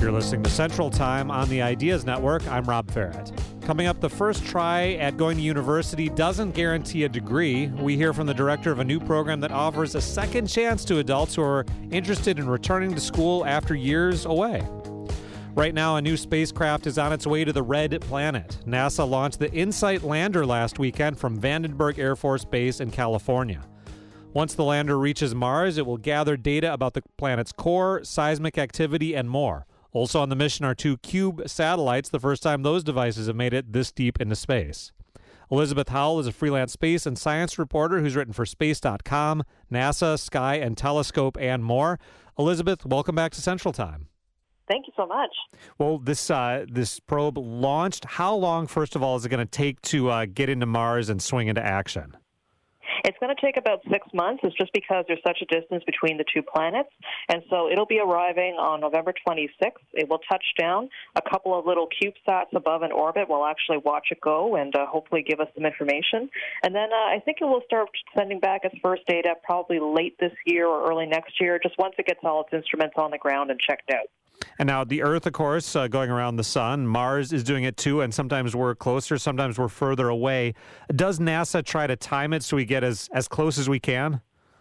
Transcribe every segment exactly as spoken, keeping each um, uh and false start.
You're listening to Central Time on the Ideas Network. I'm Rob Ferret. Coming up, the first try at going to university doesn't guarantee a degree. We hear from the director of a new program that offers a second chance to adults who are interested in returning to school after years away. Right now, a new spacecraft is on its way to the Red Planet. NASA launched the InSight lander last weekend from Vandenberg Air Force Base in California. Once the lander reaches Mars, it will gather data about the planet's core, seismic activity, and more. Also on the mission are two CUBE satellites, the first time those devices have made it this deep into space. Elizabeth Howell is a freelance space and science reporter who's written for Space dot com, NASA, Sky, and Telescope, and more. Elizabeth, welcome back to Central Time. Thank you so much. Well, this uh, this probe launched. How long, first of all, is it going to take to uh, get into Mars and swing into action? It's going to take about six months. It's just because there's such a distance between the two planets. And so it'll be arriving on November twenty-sixth. It will touch down. A couple of little CubeSats above in orbit will actually watch it go and uh, hopefully give us some information. And then uh, I think it will start sending back its first data probably late this year or early next year, just once it gets all its instruments on the ground and checked out. And now the Earth, of course, uh, going around the sun. Mars is doing it too, and sometimes we're closer, sometimes we're further away. Does NASA try to time it so we get as, as close as we can?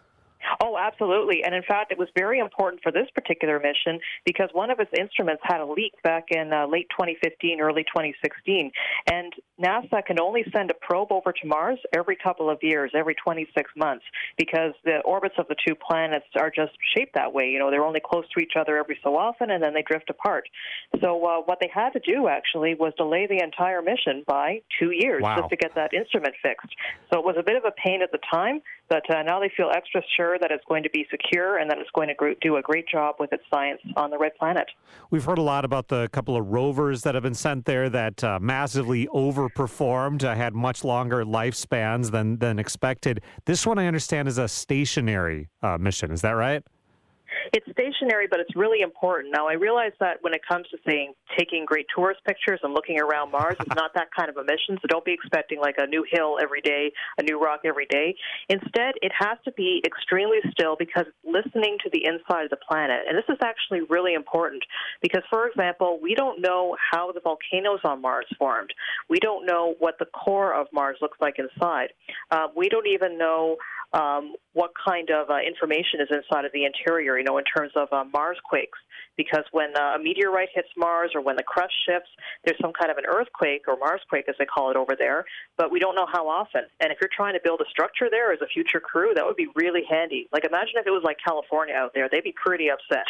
Oh, absolutely. And in fact, it was very important for this particular mission because one of its instruments had a leak back in uh, late twenty fifteen, early twenty sixteen. And NASA can only send a probe over to Mars every couple of years, every twenty-six months, because the orbits of the two planets are just shaped that way. You know, they're only close to each other every so often, and then they drift apart. So uh, what they had to do, actually, was delay the entire mission by two years Wow. just to get that instrument fixed. So it was a bit of a pain at the time, but uh, now they feel extra sure that it's going to be secure and that it's going to gr- do a great job with its science on the Red Planet. We've heard a lot about the couple of rovers that have been sent there that uh, massively overperformed, uh, had much longer lifespans than, than expected. This one, I understand, is a stationary uh, mission. Is that right? It's stationary, but it's really important. Now, I realize that when it comes to, saying, taking great tourist pictures and looking around Mars, it's not that kind of a mission, so don't be expecting like a new hill every day, a new rock every day. Instead, it has to be extremely still because it's listening to the inside of the planet. And this is actually really important because, for example, we don't know how the volcanoes on Mars formed. We don't know what the core of Mars looks like inside. Uh, we don't even know um, what kind of uh, information is inside of the interior, you know, in terms of uh, Mars quakes. Because when uh, a meteorite hits Mars or when the crust shifts, there's some kind of an earthquake or Marsquake, as they call it over there, but we don't know how often. And if you're trying to build a structure there as a future crew, that would be really handy. Like, imagine if it was like California out there. They'd be pretty upset.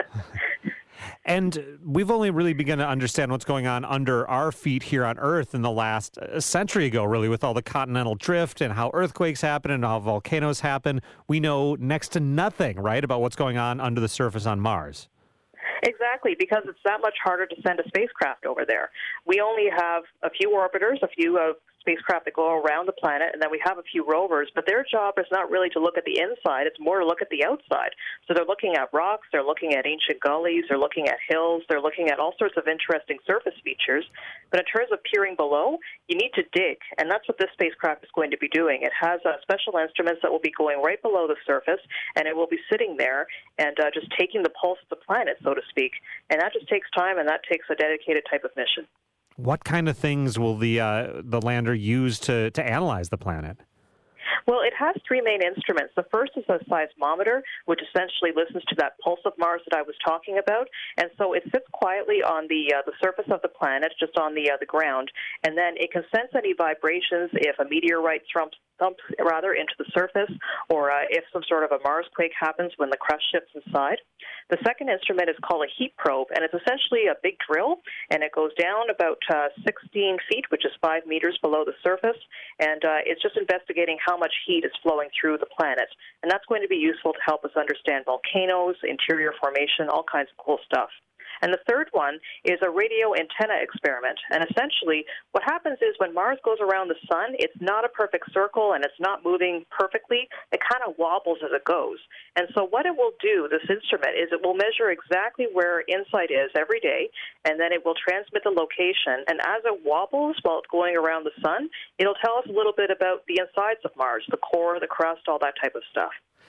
And we've only really begun to understand what's going on under our feet here on Earth in the last a century ago, really, with all the continental drift and how earthquakes happen and how volcanoes happen. We know next to nothing, right, about what's going on under the surface on Mars. Exactly, because it's that much harder to send a spacecraft over there. We only have a few orbiters, a few uh, spacecraft that go around the planet, and then we have a few rovers, but their job is not really to look at the inside, it's more to look at the outside. So they're looking at rocks, they're looking at ancient gullies, they're looking at hills, they're looking at all sorts of interesting surface features. But in terms of peering below, you need to dig, and that's what this spacecraft is going to be doing. It has uh, special instruments that will be going right below the surface, and it will be sitting there and uh, just taking the pulse of the planet, so to speak. And that just takes time, and that takes a dedicated type of mission. What kind of things will the uh, the lander use to, to analyze the planet? Well, it has three main instruments. The first is a seismometer, which essentially listens to that pulse of Mars that I was talking about. And so it sits quietly on the uh, the surface of the planet, just on the uh, the ground, and then it can sense any vibrations if a meteorite thumps, thumps rather into the surface, or uh, if some sort of a Marsquake happens when the crust shifts inside. The second instrument is called a heat probe, and it's essentially a big drill, and it goes down about uh, sixteen feet, which is five meters below the surface, and uh, it's just investigating how much heat is flowing through the planet. And that's going to be useful to help us understand volcanoes, interior formation, all kinds of cool stuff. And the third one is a radio antenna experiment. And essentially, what happens is when Mars goes around the sun, it's not a perfect circle and it's not moving perfectly. It kind of wobbles as it goes. And so what it will do, this instrument, is it will measure exactly where InSight is every day, and then it will transmit the location. And as it wobbles while it's going around the sun, it'll tell us a little bit about the insides of Mars, the core, the crust, all that type of stuff.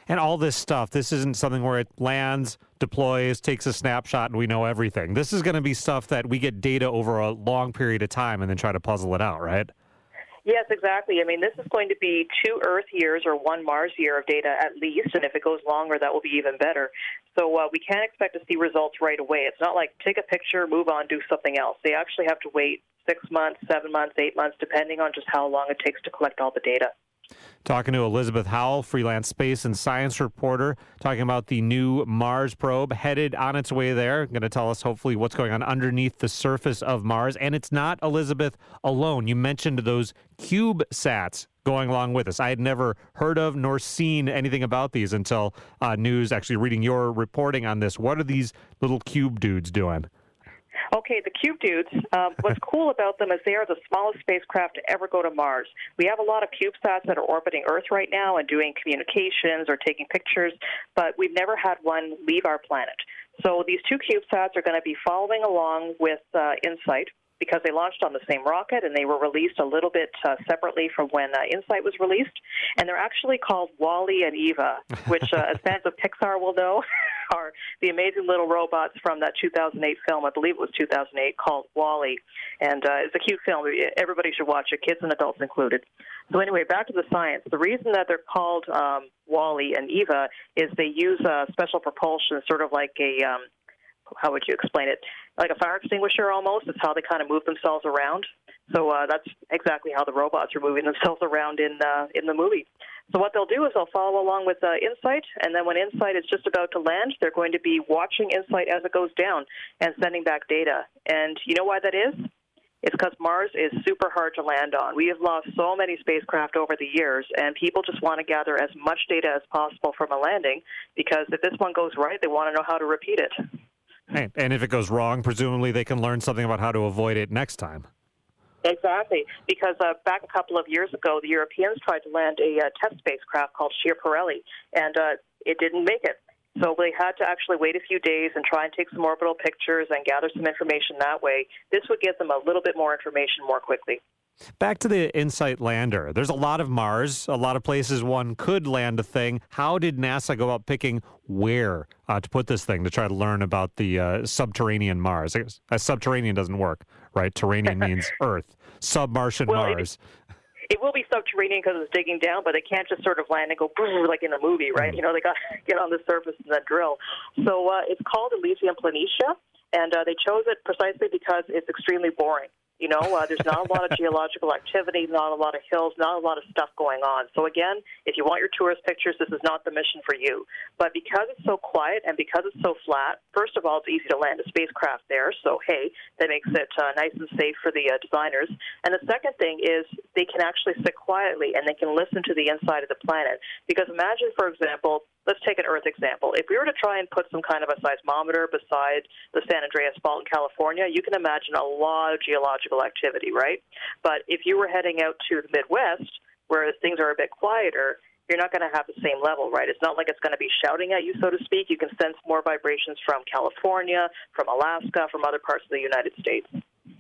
And all this stuff, this isn't something where it lands, deploys, takes a snapshot, and we know everything. This is going to be stuff that we get data over a long period of time and then try to puzzle it out, right? Yes, exactly. I mean, this is going to be two Earth years or one Mars year of data at least, and if it goes longer, that will be even better. So uh, we can't expect to see results right away. It's not like take a picture, move on, do something else. They actually have to wait six months, seven months, eight months, depending on just how long it takes to collect all the data. Talking to Elizabeth Howell, freelance space and science reporter, talking about the new Mars probe headed on its way there. Going to tell us hopefully what's going on underneath the surface of Mars. And it's not Elizabeth alone. You mentioned those CubeSats going along with us. I had never heard of nor seen anything about these until uh, news, actually reading your reporting on this. What are these little cube dudes doing? Okay, the Cube Dudes, um, what's cool about them is they are the smallest spacecraft to ever go to Mars. We have a lot of CubeSats that are orbiting Earth right now and doing communications or taking pictures, but we've never had one leave our planet. So these two CubeSats are going to be following along with uh, InSight, because they launched on the same rocket and they were released a little bit uh, separately from when uh, InSight was released. And they're actually called Wall-E and Eva, which, uh, as fans of Pixar will know, are the amazing little robots from that two thousand eight film, I believe it was two thousand eight, called Wall-E. And uh, it's a cute film. Everybody should watch it, kids and adults included. So anyway, back to the science. The reason that they're called um, Wall-E and Eva is they use uh, special propulsion, sort of like a... Um, how would you explain it? Like a fire extinguisher almost. It's how they kind of move themselves around. So uh, that's exactly how the robots are moving themselves around in uh, in the movie. So what they'll do is they'll follow along with uh, InSight, and then when InSight is just about to land, they're going to be watching InSight as it goes down and sending back data. And you know why that is? It's because Mars is super hard to land on. We have lost so many spacecraft over the years, and people just want to gather as much data as possible from a landing, because if this one goes right, they want to know how to repeat it. And, and if it goes wrong, presumably they can learn something about how to avoid it next time. Exactly, because uh, back a couple of years ago, the Europeans tried to land a uh, test spacecraft called Schiaparelli, and uh, it didn't make it. So they had to actually wait a few days and try and take some orbital pictures and gather some information that way. This would give them a little bit more information more quickly. Back to the InSight lander. There's a lot of Mars, a lot of places one could land a thing. How did NASA go about picking where uh, to put this thing to try to learn about the uh, subterranean Mars? Uh, subterranean doesn't work, right? Terranean means Earth. Submartian well, Mars. It, it will be subterranean because it's digging down, but it can't just sort of land and go like in a movie, right? Mm. You know, they got to get on the surface and then drill. So uh, it's called Elysium Planitia, and uh, they chose it precisely because it's extremely boring. You know, uh, there's not a lot of geological activity, not a lot of hills, not a lot of stuff going on. So again, if you want your tourist pictures, this is not the mission for you. But because it's so quiet and because it's so flat, first of all, it's easy to land a spacecraft there. So, hey, that makes it uh, nice and safe for the uh, designers. And the second thing is they can actually sit quietly and they can listen to the inside of the planet. Because imagine, for example, let's take an Earth example. If we were to try and put some kind of a seismometer beside the San Andreas Fault in California, you can imagine a lot of geological activity, right? But if you were heading out to the Midwest, where things are a bit quieter, you're not going to have the same level, right? It's not like it's going to be shouting at you, so to speak. You can sense more vibrations from California, from Alaska, from other parts of the United States.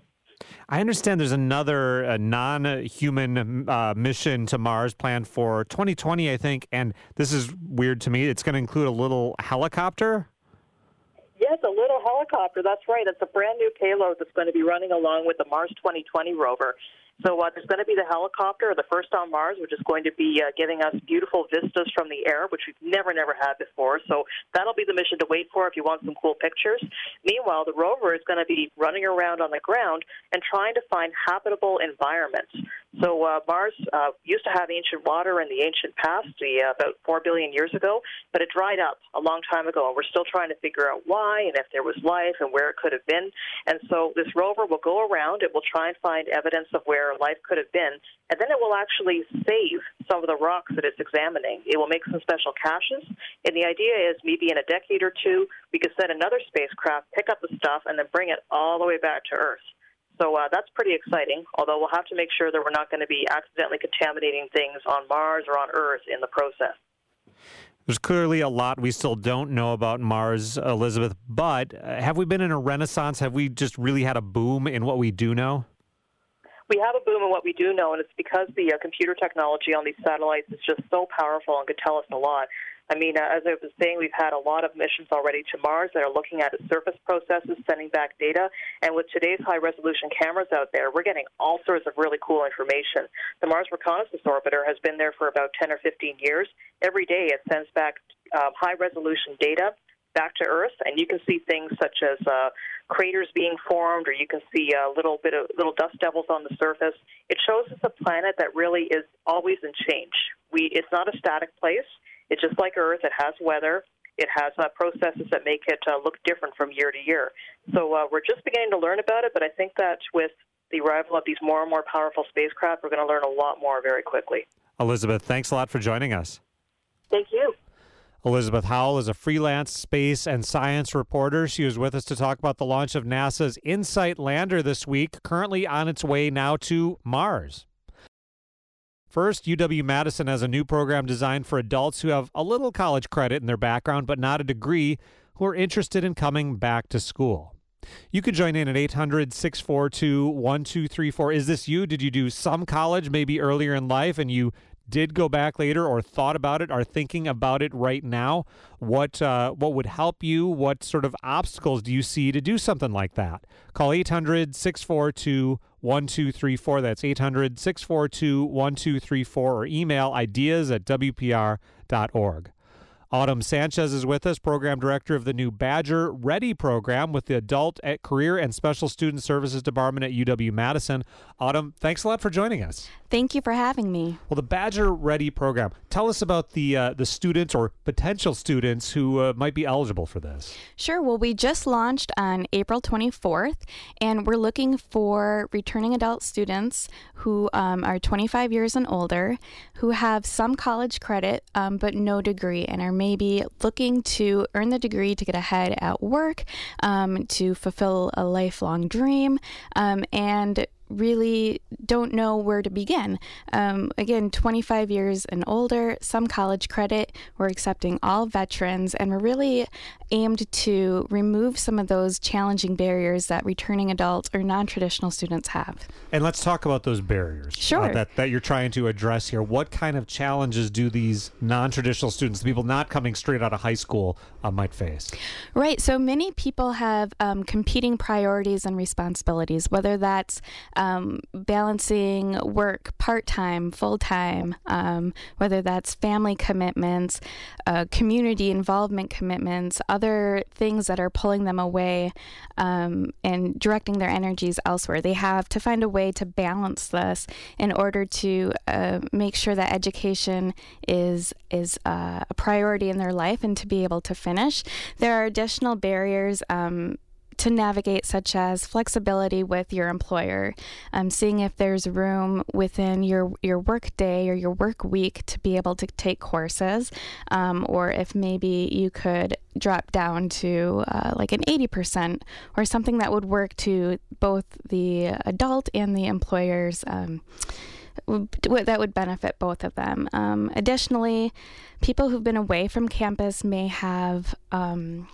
I understand there's another uh, non-human uh, mission to Mars planned for twenty twenty, I think, and this is weird to me. It's going to include a little helicopter? Yes, a little helicopter. That's right. It's a brand new payload that's going to be running along with the Mars twenty twenty rover. So uh, there's going to be the helicopter, the first on Mars, which is going to be uh, giving us beautiful vistas from the air, which we've never, never had before. So that'll be the mission to wait for if you want some cool pictures. Meanwhile, the rover is going to be running around on the ground and trying to find habitable environments. So uh, Mars uh, used to have ancient water in the ancient past, the, uh, about four billion years ago, but it dried up a long time ago, and we're still trying to figure out why and if there was life and where it could have been. And so this rover will go around. It will try and find evidence of where life could have been, and then it will actually save some of the rocks that it's examining. It will make some special caches, and the idea is maybe in a decade or two, we could send another spacecraft, pick up the stuff, and then bring it all the way back to Earth. So uh, that's pretty exciting, although we'll have to make sure that we're not going to be accidentally contaminating things on Mars or on Earth in the process. There's clearly a lot we still don't know about Mars, Elizabeth, but uh, have we been in a renaissance? Have we just really had a boom in what we do know? We have a boom in what we do know, and it's because the uh, computer technology on these satellites is just so powerful and could tell us a lot. I mean, uh, as I was saying, we've had a lot of missions already to Mars that are looking at its surface processes, sending back data. And with today's high-resolution cameras out there, we're getting all sorts of really cool information. The Mars Reconnaissance Orbiter has been there for about ten or fifteen years. Every day it sends back uh, high-resolution data back to Earth, and you can see things such as uh, craters being formed, or you can see a little bit of little dust devils on the surface. It shows us a planet that really is always in change. We, it's not a static place. It's just like Earth. It has weather. It has uh, processes that make it uh, look different from year to year. So uh, we're just beginning to learn about it, but I think that with the arrival of these more and more powerful spacecraft, we're going to learn a lot more very quickly. Elizabeth, thanks a lot for joining us. Thank you. Elizabeth Howell is a freelance space and science reporter. She was with us to talk about the launch of NASA's InSight lander this week, currently on its way now to Mars. First, U W-Madison has a new program designed for adults who have a little college credit in their background but not a degree, who are interested in coming back to school. You can join in at eight hundred, six four two, one two three four. Is this you? Did you do some college maybe earlier in life and you did go back later or thought about it, are thinking about it right now? What uh, what would help you? What sort of obstacles do you see to do something like that? Call eight hundred, six four two, one two three four. That's eight hundred, six four two, one two three four, or email ideas at w p r dot org. Autumn Sanchez is with us, Program Director of the new Badger Ready program with the Adult at Career and Special Student Services Department at U W-Madison. Autumn, thanks a lot for joining us. Thank you for having me. Well, the Badger Ready program, tell us about the uh, the students or potential students who uh, might be eligible for this. Sure. Well, we just launched on April twenty-fourth, and we're looking for returning adult students who um, are twenty-five years and older, who have some college credit um, but no degree, and are maybe looking to earn the degree to get ahead at work, um, to fulfill a lifelong dream, um, and really don't know where to begin. Um, again, twenty-five years and older, some college credit. We're accepting all veterans, and we're really aimed to remove some of those challenging barriers that returning adults or non-traditional students have. And let's talk about those barriers sure. uh, that, that you're trying to address here. What kind of challenges do these non-traditional students, the people not coming straight out of high school, uh, might face? Right. So many people have um, competing priorities and responsibilities, whether that's Um, balancing work part-time, full-time, um, whether that's family commitments, uh, community involvement commitments, other things that are pulling them away um, and directing their energies elsewhere. They have to find a way to balance this in order to uh, make sure that education is is uh, a priority in their life and to be able to finish. There are additional barriers um, to navigate, such as flexibility with your employer, um, seeing if there's room within your your work day or your work week to be able to take courses, um, or if maybe you could drop down to uh, like an eighty percent or something that would work to both the adult and the employers. Um, that would benefit both of them. Um, additionally, people who've been away from campus may have um,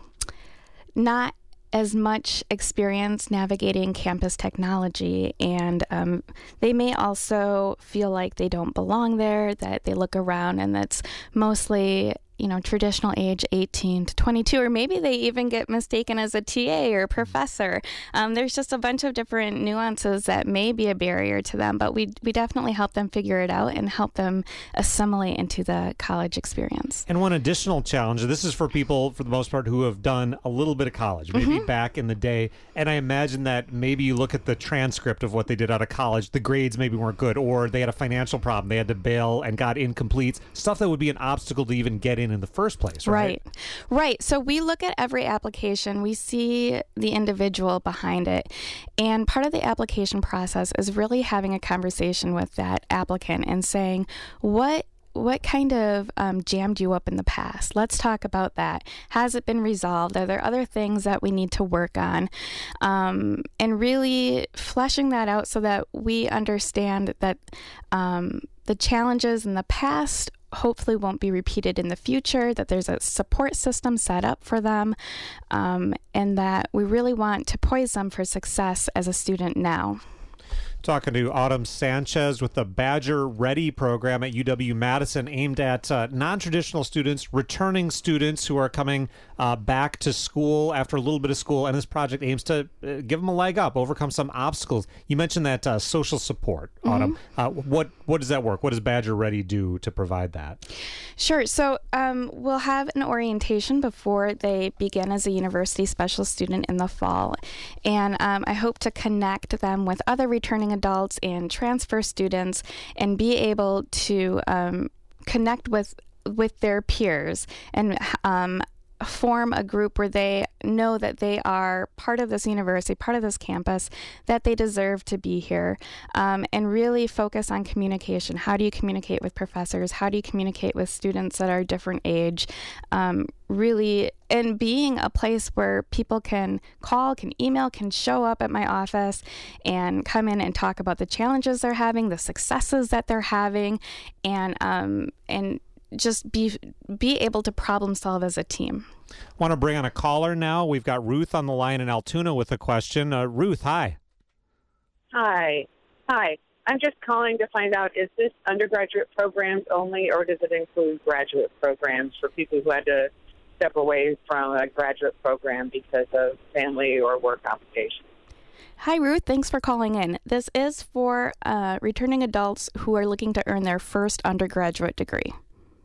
not as much experience navigating campus technology, and um, they may also feel like they don't belong there, that they look around and that's mostly, you know, traditional age eighteen to twenty-two, or maybe they even get mistaken as a T A or professor. Um, there's just a bunch of different nuances that may be a barrier to them, but we we definitely help them figure it out and help them assimilate into the college experience. And one additional challenge, this is for people, for the most part, who have done a little bit of college, maybe mm-hmm. back in the day, and I imagine that maybe you look at the transcript of what they did out of college, the grades maybe weren't good, or they had a financial problem, they had to bail and got incomplete, stuff that would be an obstacle to even get in in the first place, right? Right. Right. So we look at every application, we see the individual behind it, and part of the application process is really having a conversation with that applicant and saying, what What kind of um, jammed you up in the past? Let's talk about that. Has it been resolved? Are there other things that we need to work on? Um, and really fleshing that out so that we understand that um, the challenges in the past hopefully won't be repeated in the future, that there's a support system set up for them, um, and that we really want to poise them for success as a student now. Talking to Autumn Sanchez with the Badger Ready program at U W-Madison, aimed at uh, non-traditional students, returning students who are coming uh, back to school after a little bit of school. And this project aims to uh, give them a leg up, overcome some obstacles. You mentioned that uh, social support, Autumn. Mm-hmm. Uh, what what does that work? What does Badger Ready do to provide that? Sure. So um, we'll have an orientation before they begin as a university special student in the fall. And um, I hope to connect them with other returning adults and transfer students and be able to um, connect with with their peers and um, form a group where they know that they are part of this university, part of this campus, that they deserve to be here, um, and really focus on communication. How do you communicate with professors? How do you communicate with students that are different age? Um, really, and being a place where people can call, can email, can show up at my office and come in and talk about the challenges they're having, the successes that they're having, and um, and just be be able to problem solve as a team. Want to bring on a caller now. We've got Ruth on the line in Altoona with a question. Uh, Ruth, hi. Hi. Hi. I'm just calling to find out, is this undergraduate programs only, or does it include graduate programs for people who had to step away from a graduate program because of family or work obligations? Hi, Ruth. Thanks for calling in. This is for uh, returning adults who are looking to earn their first undergraduate degree.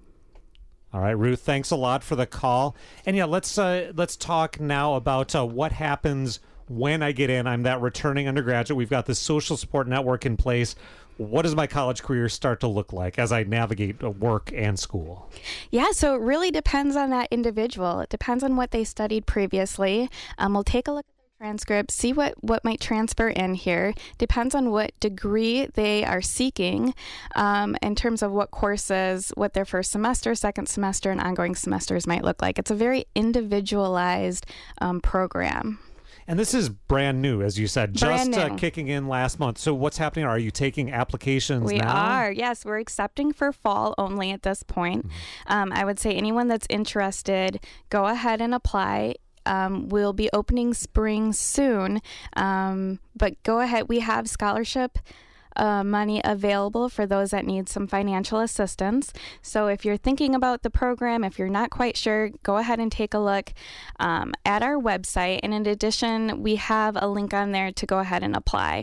All right, Ruth, thanks a lot for the call. And yeah, let's uh, let's talk now about uh, what happens when I get in. I'm that returning undergraduate. We've got this social support network in place. What does my college career start to look like as I navigate work and school? Yeah, so it really depends on that individual. It depends on what they studied previously. Um, we'll take a look transcript, see what, what might transfer in here. Depends on what degree they are seeking um, in terms of what courses, what their first semester, second semester, and ongoing semesters might look like. It's a very individualized um, program. And this is brand new, as you said, brand just uh, kicking in last month. So what's happening? Are you taking applications we now? We are, yes. We're accepting for fall only at this point. Mm-hmm. Um, I would say anyone that's interested, go ahead and apply. Um, we'll be opening spring soon, um, but go ahead. We have scholarship uh, money available for those that need some financial assistance. So if you're thinking about the program, if you're not quite sure, go ahead and take a look um, at our website. And in addition, we have a link on there to go ahead and apply.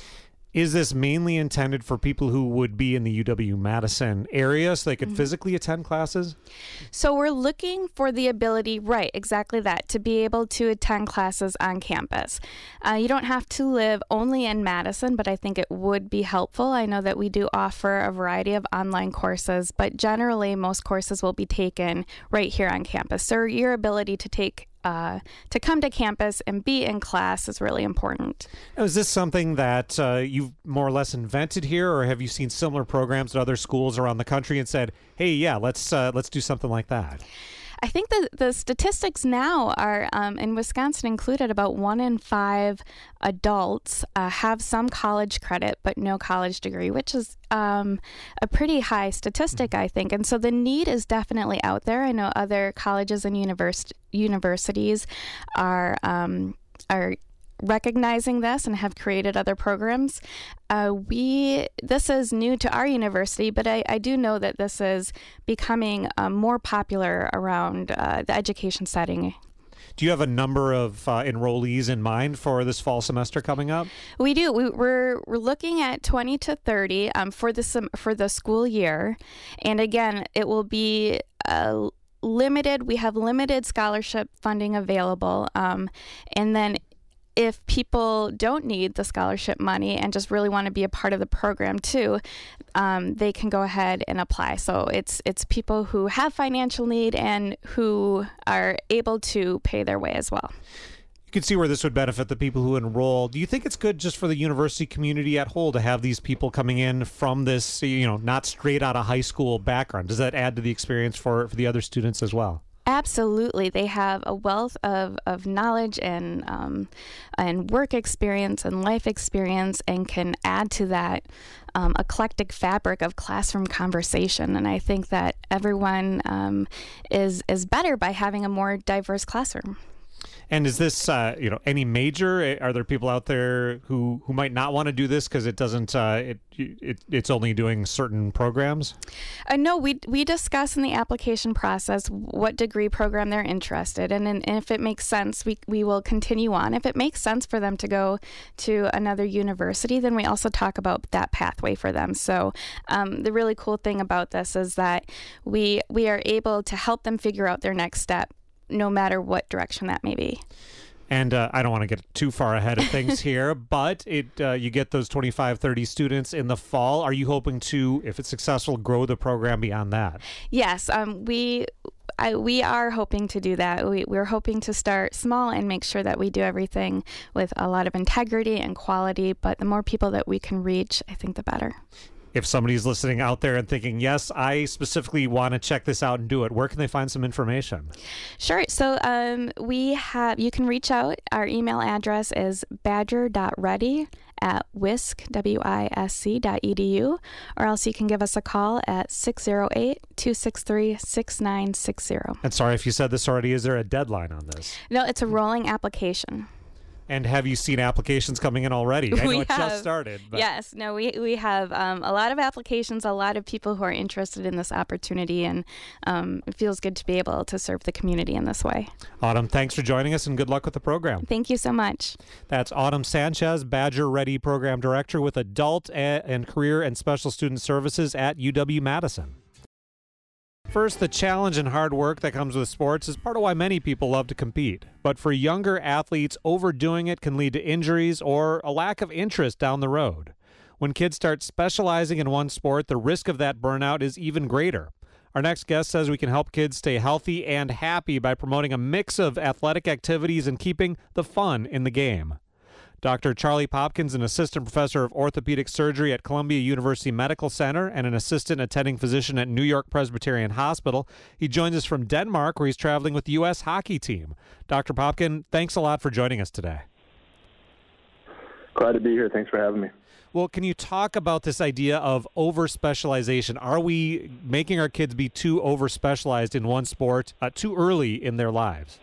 Is this mainly intended for people who would be in the U W-Madison area so they could mm-hmm. physically attend classes? So we're looking for the ability, right, exactly that, to be able to attend classes on campus. Uh, you don't have to live only in Madison, but I think it would be helpful. I know that we do offer a variety of online courses, but generally most courses will be taken right here on campus. So your ability to take Uh, to come to campus and be in class is really important. Is this something that uh, you've more or less invented here, or have you seen similar programs at other schools around the country and said, hey, yeah, let's uh, let's do something like that? I think that the statistics now are, um, in Wisconsin included, about one in five adults uh, have some college credit but no college degree, which is um, a pretty high statistic, I think. And so the need is definitely out there. I know other colleges and univers- universities are um, are recognizing this and have created other programs. Uh, we this is new to our university, but I, I do know that this is becoming um, more popular around uh, the education setting. Do you have a number of uh, enrollees in mind for this fall semester coming up? We do. We, we're we're looking at twenty to thirty um, for the sem- for the school year, and again, it will be uh, limited. We have limited scholarship funding available, um, and then if people don't need the scholarship money and just really want to be a part of the program too, um, they can go ahead and apply. So it's it's people who have financial need and who are able to pay their way as well. You can see where this would benefit the people who enroll. Do you think it's good just for the university community at whole to have these people coming in from this, you know, not straight out of high school background? Does that add to the experience for, for the other students as well? Absolutely. They have a wealth of, of knowledge and um, and work experience and life experience and can add to that um, eclectic fabric of classroom conversation. And I think that everyone um, is is better by having a more diverse classroom. And is this, uh, you know, any major? Are there people out there who, who might not want to do this because it doesn't, uh, it, it it's only doing certain programs? Uh, no, we we discuss in the application process what degree program they're interested in, and, and if it makes sense, we we will continue on. If it makes sense for them to go to another university, then we also talk about that pathway for them. So um, the really cool thing about this is that we we are able to help them figure out their next step, no matter what direction that may be. And uh, I don't want to get too far ahead of things here, but it uh, you get those twenty-five, thirty students in the fall. Are you hoping to, if it's successful, grow the program beyond that? Yes, um, we I, we are hoping to do that. We, we're hoping to start small and make sure that we do everything with a lot of integrity and quality, but the more people that we can reach, I think the better. If somebody's listening out there and thinking, yes, I specifically want to check this out and do it, where can they find some information? Sure. So um, we have, you can reach out. Our email address is badger dot ready at wisc, W I S C dot E D U, or else you can give us a call at six oh eight, two six three, six nine six zero. And sorry if you said this already, is there a deadline on this? No, it's a rolling application. And have you seen applications coming in already? I know we it have, just started. But. Yes. No, we, we have um, a lot of applications, a lot of people who are interested in this opportunity, and um, it feels good to be able to serve the community in this way. Autumn, thanks for joining us, and good luck with the program. Thank you so much. That's Autumn Sanchez, Badger Ready Program Director with Adult and Career and Special Student Services at U W-Madison. First, the challenge and hard work that comes with sports is part of why many people love to compete. But for younger athletes, overdoing it can lead to injuries or a lack of interest down the road. When kids start specializing in one sport, the risk of that burnout is even greater. Our next guest says we can help kids stay healthy and happy by promoting a mix of athletic activities and keeping the fun in the game. Doctor Charlie Popkins, an assistant professor of orthopedic surgery at Columbia University Medical Center and an assistant attending physician at New York Presbyterian Hospital. He joins us from Denmark, where he's traveling with the U S hockey team. Doctor Popkin, thanks a lot for joining us today. Glad to be here. Thanks for having me. Well, can you talk about this idea of over-specialization? Are we making our kids be too over-specialized in one sport uh, too early in their lives?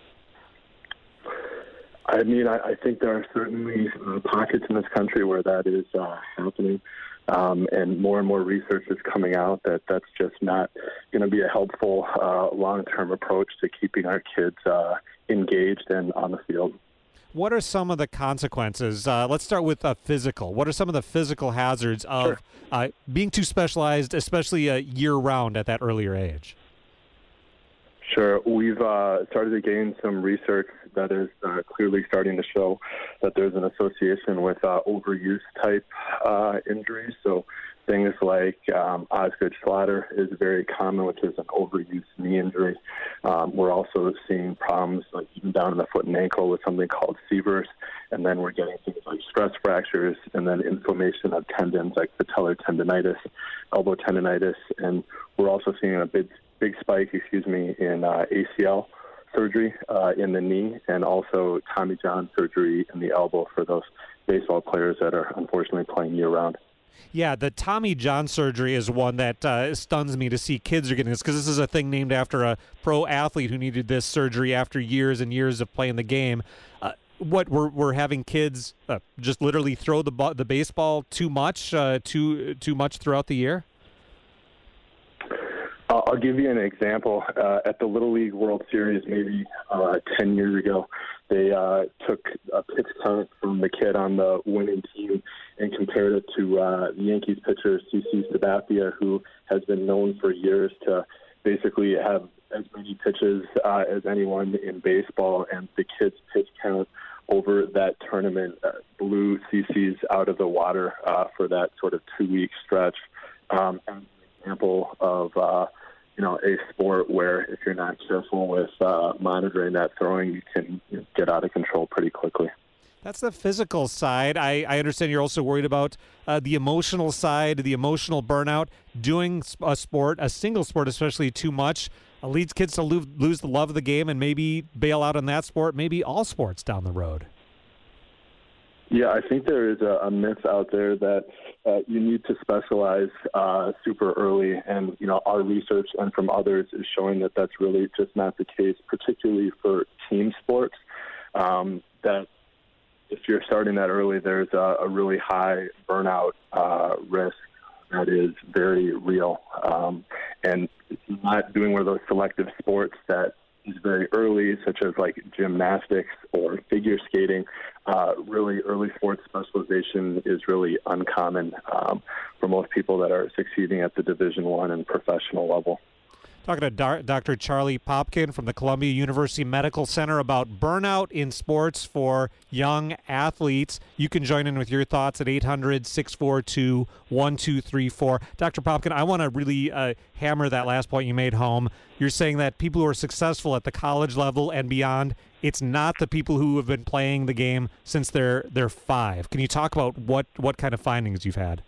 I mean, I, I think there are certainly uh, pockets in this country where that is uh, happening, um, and more and more research is coming out that that's just not going to be a helpful uh, long-term approach to keeping our kids uh, engaged and on the field. What are some of the consequences? Uh, let's start with uh, physical. What are some of the physical hazards of sure. uh, being too specialized, especially uh, year-round at that earlier age? Sure. We've uh, started to gain some research that is uh, clearly starting to show that there's an association with uh, overuse type uh, injuries. So things like um, Osgood-Schlatter is very common, which is an overuse knee injury. Um, we're also seeing problems like even down in the foot and ankle with something called Sever's, and then we're getting things like stress fractures and then inflammation of tendons like patellar tendonitis, elbow tendonitis, and we're also seeing a big big spike, excuse me, in uh, A C L surgery uh, in the knee, and also Tommy John surgery in the elbow for those baseball players that are unfortunately playing year-round. Yeah, the Tommy John surgery is one that uh, stuns me to see kids are getting this, because this is a thing named after a pro athlete who needed this surgery after years and years of playing the game. Uh, what we're we're having kids uh, just literally throw the the baseball too much, uh, too too much throughout the year? I'll give you an example. Uh, at the Little League World Series, maybe uh, ten years ago, they uh, took a pitch count from the kid on the winning team and compared it to uh, the Yankees pitcher, C C Sabathia, who has been known for years to basically have as many pitches uh, as anyone in baseball. And the kid's pitch count over that tournament uh, blew C C's out of the water uh, for that sort of two-week stretch. Um, and example of uh, you know a sport where if you're not careful with uh, monitoring that throwing, you can you know, get out of control pretty quickly. That's the physical side. I, I understand you're also worried about uh, the emotional side, the emotional burnout. Doing a sport, a single sport especially, too much uh, leads kids to lose, lose the love of the game and maybe bail out on that sport, maybe all sports down the road. Yeah, I think there is a, a myth out there that uh, you need to specialize uh, super early, and you know our research and from others is showing that that's really just not the case, particularly for team sports. um, that if you're starting that early, there's a, a really high burnout uh, risk that is very real. Um, and it's not doing one of those selective sports that is very early, such as like gymnastics or figure skating. Uh, really early sports specialization is really uncommon um, for most people that are succeeding at the Division One and professional level. Talking to Dar- Doctor Charlie Popkin from the Columbia University Medical Center about burnout in sports for young athletes. You can join in with your thoughts at eight hundred, six four two, one two three four. Doctor Popkin, I want to really uh, hammer that last point you made home. You're saying that people who are successful at the college level and beyond, it's not the people who have been playing the game since they're they're five. Can you talk about what, what kind of findings you've had?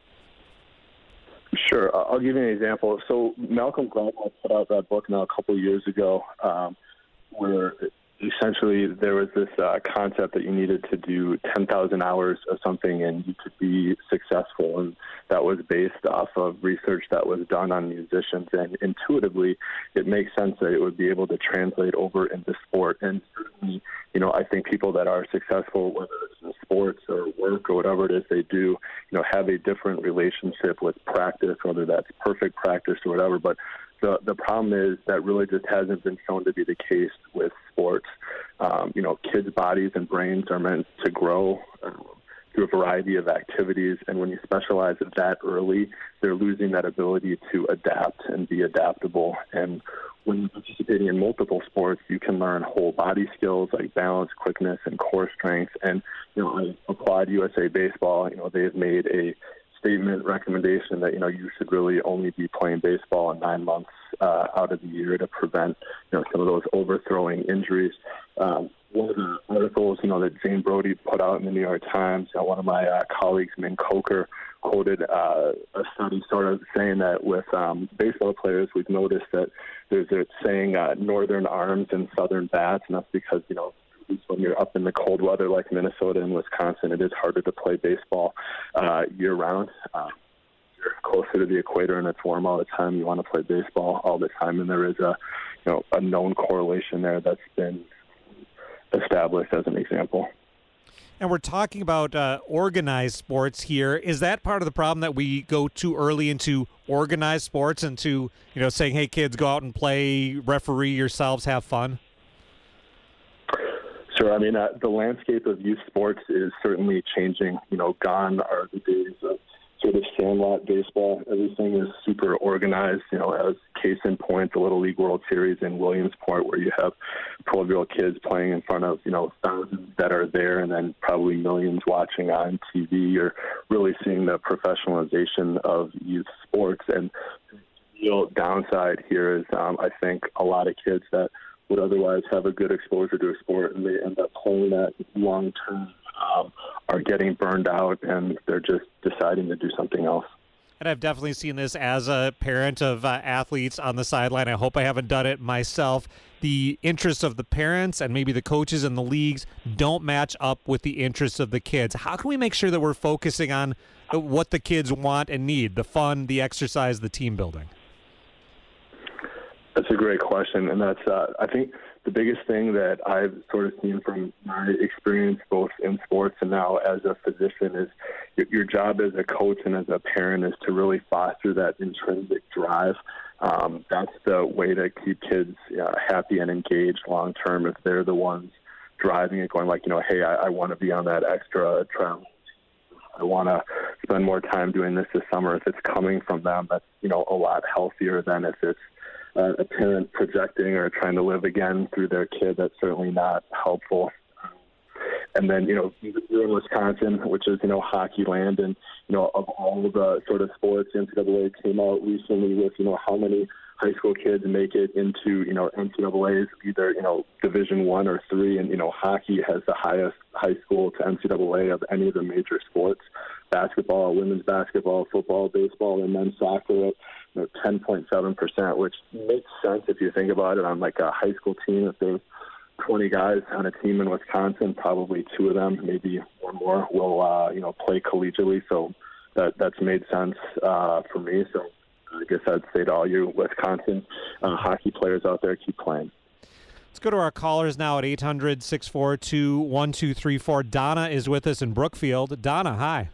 Sure. I'll give you an example. So Malcolm Gladwell put out that book now a couple of years ago um, where essentially there was this uh, concept that you needed to do ten thousand hours of something and you could be successful. And that was based off of research that was done on musicians. And intuitively, it makes sense that it would be able to translate over into sport. And certainly, you know, I think people that are successful, whether it's in sports or work or whatever it is they do, you know, have a different relationship with practice, whether that's perfect practice or whatever. But the the problem is that really just hasn't been shown to be the case with sports. Um, you know, kids' bodies and brains are meant to grow um, through a variety of activities, and when you specialize that early, they're losing that ability to adapt and be adaptable. And when you're participating in multiple sports, you can learn whole body skills like balance, quickness, and core strength. And, you know, I applaud U S A Baseball. You know, they've made a statement recommendation that, you know, you should really only be playing baseball in nine months uh, out of the year to prevent, you know, some of those overthrowing injuries. Um, one of the articles, you know, that Zane Brody put out in the New York Times, you know, one of my uh, colleagues, Min Coker, quoted uh, a study sort of saying that with um, baseball players, we've noticed that there's a saying, uh, northern arms and southern bats, and that's because, you know, when you're up in the cold weather like Minnesota and Wisconsin, it is harder to play baseball uh, year-round. Uh, you're closer to the equator and it's warm all the time. You want to play baseball all the time, and there is a, you know, a known correlation there that's been established as an example. And we're talking about uh, organized sports here. Is that part of the problem, that we go too early into organized sports and to, you know, saying, hey, kids, go out and play, referee yourselves, have fun? Sure. I mean, uh, the landscape of youth sports is certainly changing. You know, gone are the days of sort of sandlot baseball. Everything is super organized, you know, as case in point, the Little League World Series in Williamsport, where you have twelve-year-old kids playing in front of, you know, thousands that are there and then probably millions watching on T V. You're really seeing the professionalization of youth sports. And the real downside here is um, I think a lot of kids that would otherwise have a good exposure to a sport and they end up playing that long term um, are getting burned out, and they're just deciding to do something else. And I've definitely seen this as a parent of uh, athletes on the sideline. I hope I haven't done it myself. The interests of the parents and maybe the coaches and the leagues don't match up with the interests of the kids. How can we make sure that we're focusing on what the kids want and need, the fun, the exercise, the team building? That's a great question, and that's uh, I think the biggest thing that I've sort of seen from my experience both in sports and now as a physician is your, your job as a coach and as a parent is to really foster that intrinsic drive. Um, that's the way to keep kids uh, happy and engaged long term. If they're the ones driving it, going like, you know, hey, I, I want to be on that extra travel. I want to spend more time doing this this summer. If it's coming from them, that's, you know, a lot healthier than if it's Uh, a parent projecting or trying to live again through their kid. That's certainly not helpful. And then, you know, you're in Wisconsin, which is, you know, hockey land. And, you know, of all the sort of sports, N C double A came out recently with, you know, how many high school kids make it into, you know, N C double A's, either, you know, Division One or three. And, you know, hockey has the highest high school to N C double A of any of the major sports. Basketball, women's basketball, football, baseball, and men's soccer at, you know, ten point seven percent, which makes sense if you think about it on like a high school team. If there's twenty guys on a team in Wisconsin, probably two of them, maybe one more, will, uh, you know, play collegiately. So that that's made sense uh, for me. So I guess I'd say to all you Wisconsin uh, hockey players out there, keep playing. Let's go to our callers now at eight hundred, six four two, one two three four. Donna is with us in Brookfield. Donna, hi.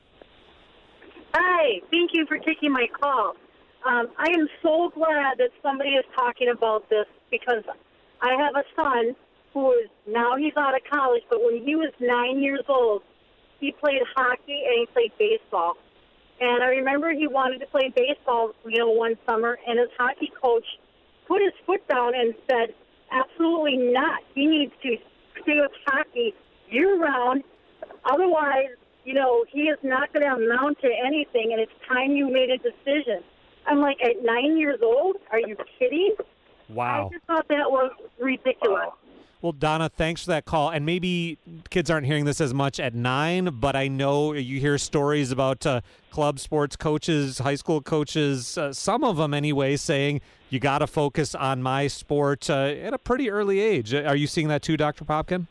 Hi. Thank you for taking my call. Um, I am so glad that somebody is talking about this because I have a son who is, now he's out of college, but when he was nine years old, he played hockey and he played baseball. And I remember he wanted to play baseball, you know, one summer, and his hockey coach put his foot down and said, absolutely not. He needs to stay with hockey year-round. Otherwise, you know, he is not going to amount to anything, and it's time you made a decision. I'm like, at nine years old? Are you kidding? Wow. I just thought that was ridiculous. Well, Donna, thanks for that call. And maybe kids aren't hearing this as much at nine, but I know you hear stories about uh, club sports coaches, high school coaches, uh, some of them anyway, saying you got to focus on my sport uh, at a pretty early age. Are you seeing that too, Doctor Popkin?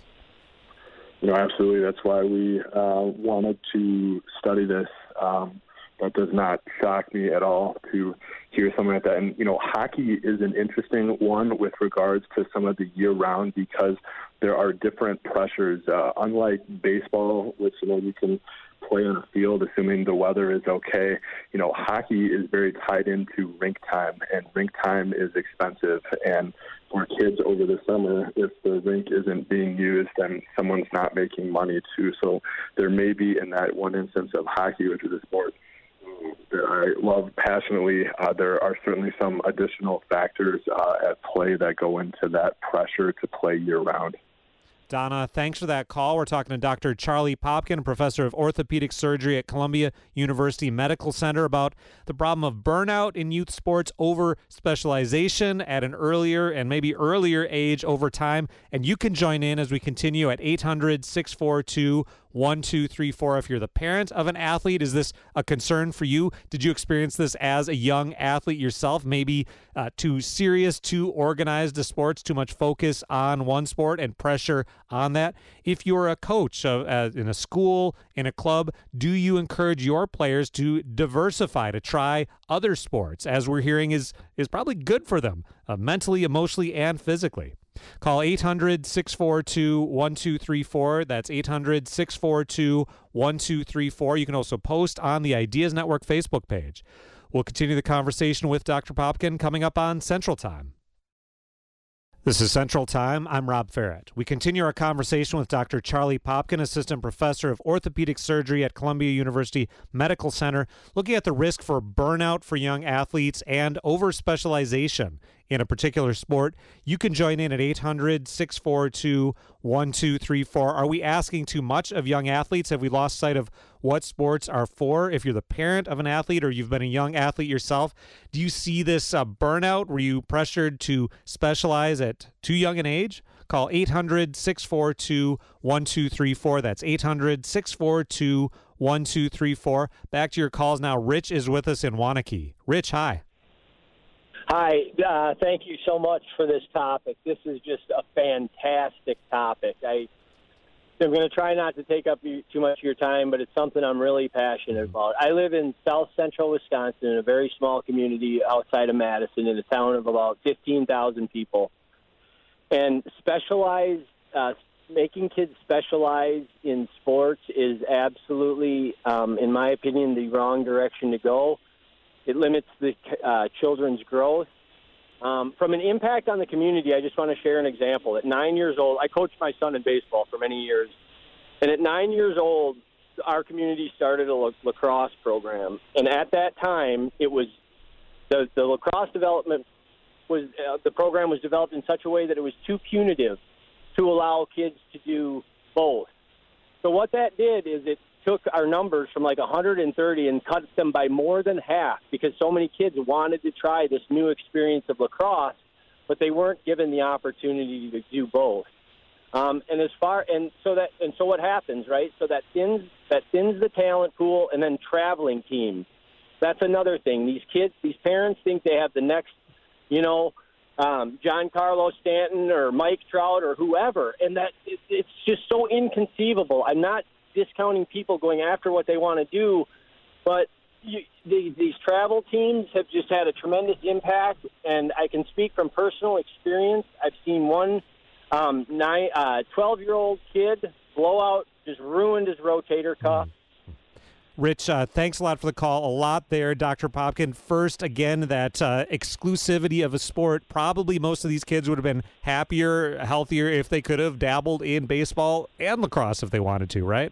You know, absolutely. That's why we uh, wanted to study this. Um, that does not shock me at all to hear something like that. And, you know, hockey is an interesting one with regards to some of the year-round because there are different pressures. Uh, unlike baseball, which, you know, you can play on a field assuming the weather is okay, you know, hockey is very tied into rink time, and rink time is expensive. And for kids over the summer, if the rink isn't being used, then someone's not making money too. So there may be, in that one instance of hockey, which is a sport that I love passionately, uh, there are certainly some additional factors uh, at play that go into that pressure to play year-round. Donna, thanks for that call. We're talking to Doctor Charlie Popkin, professor of orthopedic surgery at Columbia University Medical Center, about the problem of burnout in youth sports, over specialization at an earlier and maybe earlier age over time. And you can join in as we continue at eight hundred, six four two, one two three four. If you're the parent of an athlete, is this a concern for you? Did you experience this as a young athlete yourself? Maybe uh, too serious, too organized to sports, too much focus on one sport and pressure on that. If you're a coach uh, uh, in a school, in a club, do you encourage your players to diversify, to try other sports, as we're hearing is is probably good for them uh, mentally, emotionally, and physically? Call eight hundred, six four two, one two three four. That's eight hundred, six four two, one two three four. You can also post on the Ideas Network Facebook page. We'll continue the conversation with Doctor Popkin coming up on Central Time. This is Central Time. I'm Rob Ferret. We continue our conversation with Doctor Charlie Popkin, assistant professor of orthopedic surgery at Columbia University Medical Center, looking at the risk for burnout for young athletes and over-specialization in a particular sport. You can join in at eight hundred, six four two, one two three four. Are we asking too much of young athletes? Have we lost sight of what sports are for? If you're the parent of an athlete or you've been a young athlete yourself, do you see this uh, burnout? Were you pressured to specialize at too young an age? Call eight hundred, six four two, one two three four. That's eight hundred, six four two, one two three four. Back to your calls now. Rich is with us in Wanakee. Rich, hi. Hi, uh, thank you so much for this topic. This is just a fantastic topic. I, I'm going to try not to take up you, too much of your time, but it's something I'm really passionate about. I live in south central Wisconsin in a very small community outside of Madison in a town of about fifteen thousand people. And specialized, uh, making kids specialize in sports is absolutely, um, in my opinion, the wrong direction to go. It limits the uh, children's growth. Um, from an impact on the community, I just want to share an example. At nine years old, I coached my son in baseball for many years. And at nine years old, our community started a lacrosse program. And at that time, it was the, the lacrosse development was uh, the program was developed in such a way that it was too punitive to allow kids to do both. So what that did is it took our numbers from like one hundred thirty and cut them by more than half because so many kids wanted to try this new experience of lacrosse, but they weren't given the opportunity to do both. Um, and as far and so that and so what happens, right? So that thins that thins the talent pool, and then traveling teams. That's another thing. These kids, these parents think they have the next, you know, um, Giancarlo Stanton or Mike Trout or whoever, and that it, it's just so inconceivable. I'm not discounting people going after what they want to do, but you, the, these travel teams have just had a tremendous impact, and I can speak from personal experience. I've seen one Um, nine, uh, twelve-year-old kid, blowout, just ruined his rotator cuff. Rich, uh, thanks a lot for the call. A lot there, Doctor Popkin. First, again, that uh, exclusivity of a sport. Probably most of these kids would have been happier, healthier if they could have dabbled in baseball and lacrosse if they wanted to, right?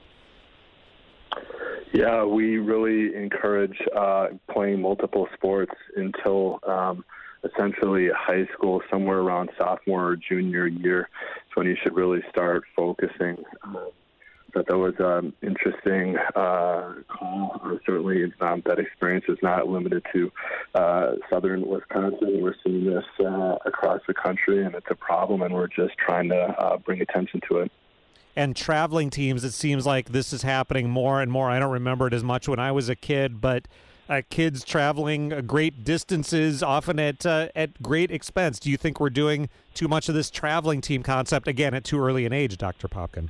Yeah, we really encourage uh, playing multiple sports until um, essentially high school, somewhere around sophomore or junior year. That's when you should really start focusing. Um, That that was an interesting uh, call. Uh, certainly, um, that experience is not limited to uh, southern Wisconsin. We're seeing this uh, across the country, and it's a problem, and we're just trying to uh, bring attention to it. And traveling teams, it seems like this is happening more and more. I don't remember it as much when I was a kid, but uh, kids traveling great distances, often at uh, at great expense. Do you think we're doing too much of this traveling team concept, again, at too early an age, Doctor Popkin?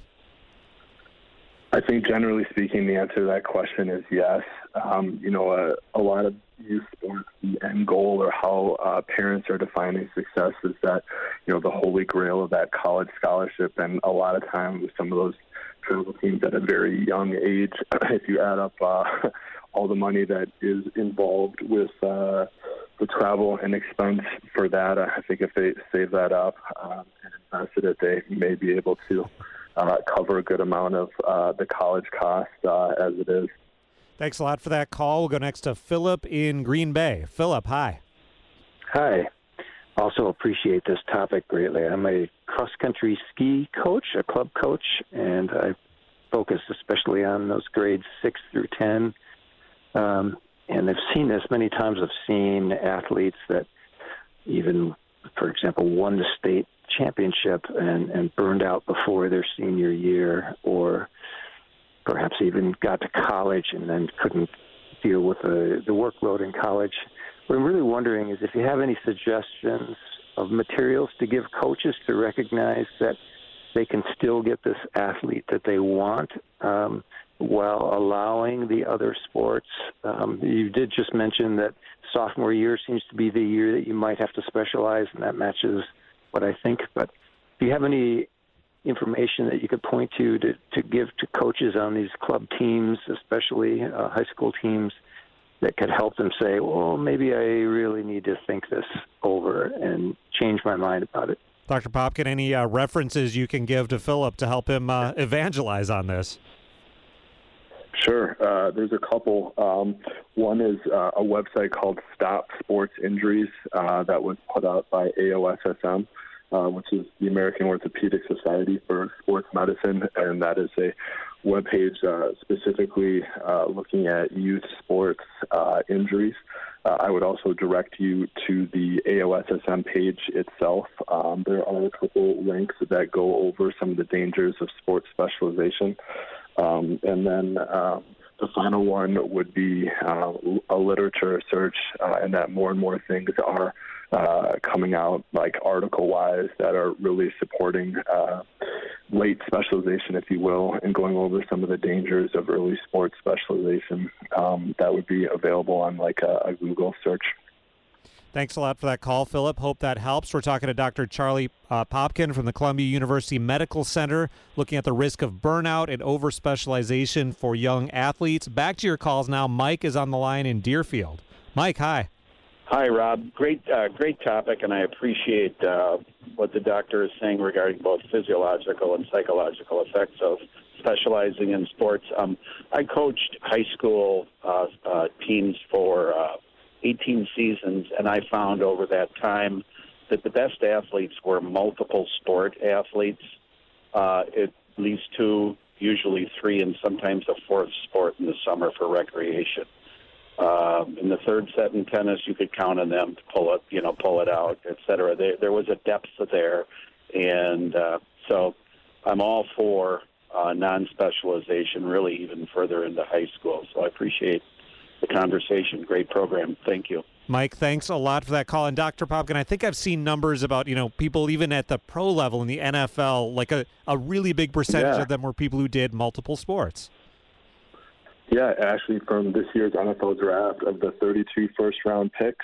I think generally speaking, the answer to that question is yes. Um, you know, a, a lot of youth sports, the end goal or how uh, parents are defining success is that, you know, the holy grail of that college scholarship. And a lot of times with some of those travel teams at a very young age, if you add up uh, all the money that is involved with uh, the travel and expense for that, I think if they save that up um, and invested it, they may be able to Uh, cover a good amount of uh, the college cost uh, as it is. Thanks a lot for that call. We'll go next to Philip in Green Bay. Philip, hi. Hi. Also appreciate this topic greatly. I'm a cross-country ski coach, a club coach, and I focus especially on those grades six through ten. Um, and I've seen this many times. I've seen athletes that even, for example, won the state championship and, and burned out before their senior year, or perhaps even got to college and then couldn't deal with the, the workload in college. What I'm really wondering is if you have any suggestions of materials to give coaches to recognize that they can still get this athlete that they want um, while allowing the other sports. Um, you did just mention that sophomore year seems to be the year that you might have to specialize, and that matches what I think. But do you have any information that you could point to to, to give to coaches on these club teams, especially uh, high school teams, that could help them say, well, maybe I really need to think this over and change my mind about it? Doctor Popkin, any uh, references you can give to Philip to help him uh, evangelize on this? Sure. Uh, there's a couple. Um, one is uh, a website called Stop Sports Injuries uh, that was put out by A O S S M, uh, which is the American Orthopedic Society for Sports Medicine, and that is a webpage uh, specifically uh, looking at youth sports uh, injuries. Uh, I would also direct you to the A O S S M page itself. Um, there are a couple links that go over some of the dangers of sports specialization. Um, and then uh, the final one would be uh, a literature search, uh, and that more and more things are uh, coming out, like article-wise, that are really supporting uh, late specialization, if you will, and going over some of the dangers of early sports specialization. Um, that would be available on like a, a Google search. Thanks a lot for that call, Philip. Hope that helps. We're talking to Doctor Charlie uh, Popkin from the Columbia University Medical Center, looking at the risk of burnout and over-specialization for young athletes. Back to your calls now. Mike is on the line in Deerfield. Mike, hi. Hi, Rob. Great, uh, great topic, and I appreciate uh, what the doctor is saying regarding both physiological and psychological effects of specializing in sports. Um, I coached high school uh, uh, teams for uh, eighteen seasons, and I found over that time that the best athletes were multiple sport athletes, uh, at least two, usually three, and sometimes a fourth sport in the summer for recreation. Um, in the third set in tennis, you could count on them to pull it, you know, pull it out, et cetera. There, there was a depth there, and uh, so I'm all for uh, non-specialization, really even further into high school. So I appreciate the conversation. Great program. Thank you. Mike, thanks a lot for that call. And Doctor Popkin, I think I've seen numbers about, you know, people even at the pro level in the N F L, like a, a really big percentage yeah. of them were people who did multiple sports. Yeah, actually from this year's N F L draft, of the thirty-two first-round picks,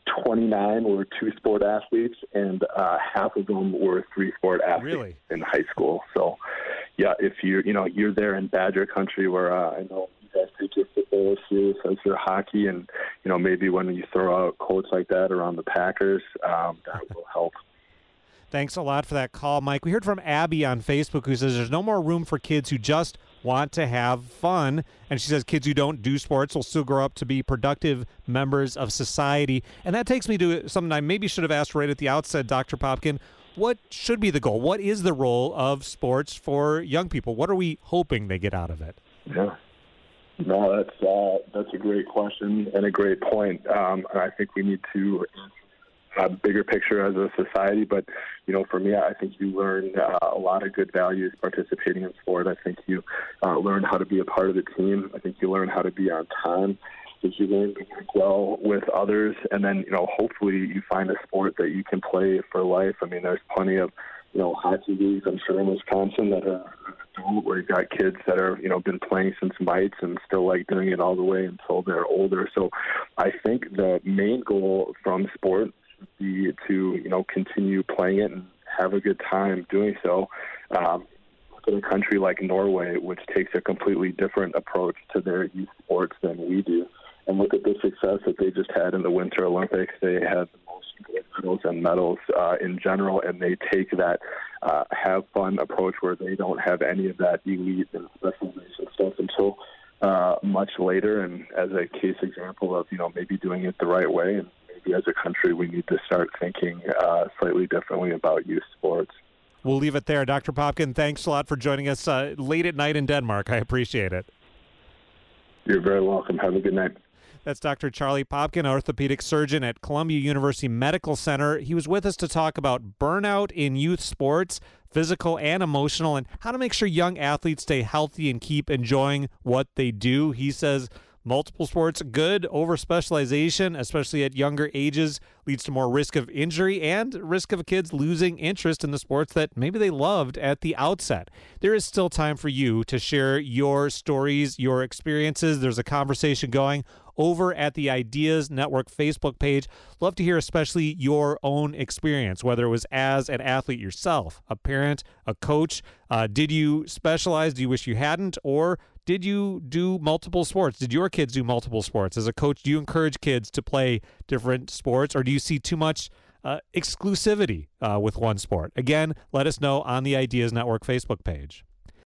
twenty-nine were two-sport athletes, and uh, half of them were three-sport athletes really? in high school. So, yeah, if you're, you know, you're there in Badger country where uh, I know you guys take your football as serious as your hockey, and, you know, maybe when you throw out quotes like that around the Packers, um, that will help. Thanks a lot for that call, Mike. We heard from Abby on Facebook who says there's no more room for kids who just want to have fun. And she says kids who don't do sports will still grow up to be productive members of society. And that takes me to something I maybe should have asked right at the outset, Doctor Popkin. What should be the goal? What is the role of sports for young people? What are we hoping they get out of it? Yeah. No, that's uh, that's a great question and a great point. Um, and I think we need to a bigger picture as a society, but you know, for me, I think you learn uh, a lot of good values participating in sport. I think you uh, learn how to be a part of the team. I think you learn how to be on time. I think you learn to work well with others, and then you know, hopefully, you find a sport that you can play for life. I mean, there's plenty of you know hockey leagues, I'm sure, in Wisconsin that are where you've got kids that are you know been playing since mites and still like doing it all the way until they're older. So, I think the main goal from sport be to you know continue playing it and have a good time doing so. Um, look at a country like Norway, which takes a completely different approach to their youth sports than we do, and look at the success that they just had in the Winter Olympics. They had the most gold medals and medals uh, in general, and they take that uh, have fun approach where they don't have any of that elite and specialization stuff until uh, much later. And as a case example of you know maybe doing it the right way. And as a country, we need to start thinking uh, slightly differently about youth sports. We'll leave it there. Doctor Popkin, thanks a lot for joining us uh, late at night in Denmark. I appreciate it. You're very welcome. Have a good night. That's Doctor Charlie Popkin, orthopedic surgeon at Columbia University Medical Center. He was with us to talk about burnout in youth sports, physical and emotional, and how to make sure young athletes stay healthy and keep enjoying what they do. He says multiple sports, good. Over-specialization, especially at younger ages, leads to more risk of injury and risk of kids losing interest in the sports that maybe they loved at the outset. There is still time for you to share your stories, your experiences. There's a conversation going over at the Ideas Network Facebook page. Love to hear especially your own experience, whether it was as an athlete yourself, a parent, a coach. Uh, did you specialize? Do you wish you hadn't? Or did you do multiple sports? Did your kids do multiple sports? As a coach, do you encourage kids to play different sports, or do you see too much uh, exclusivity uh, with one sport? Again, let us know on the Ideas Network Facebook page.